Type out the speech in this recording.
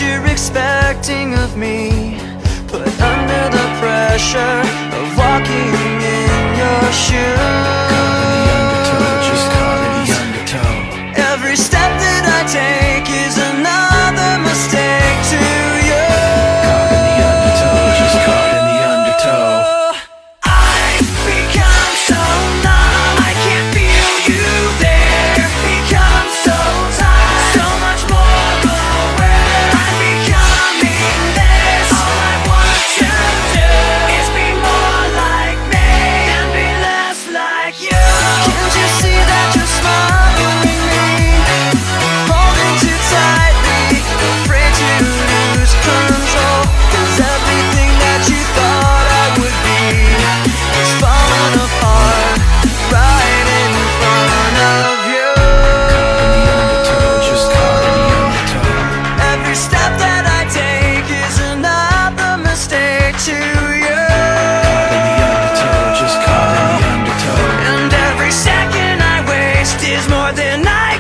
you're expecting of me, put under the pressure of walking in your shoes. Just caught in the undertow. Every step that I take is another mistake to you. Caught in the undertow, just caught in the undertow. I've become so numb, I can't feel you there. Become so tired, so much more aware. I'm becoming this. All I want to do is be more like me and be less like you. Can't you see that you're smothering me, holding too tightly, afraid to lose control? 'Cause everything that you thought I would be is falling apart right in front of you. Just caught in the undertow. Every step that I take is another mistake to you. Caught in the undertow, just caught in the undertow. And every second I waste is more than I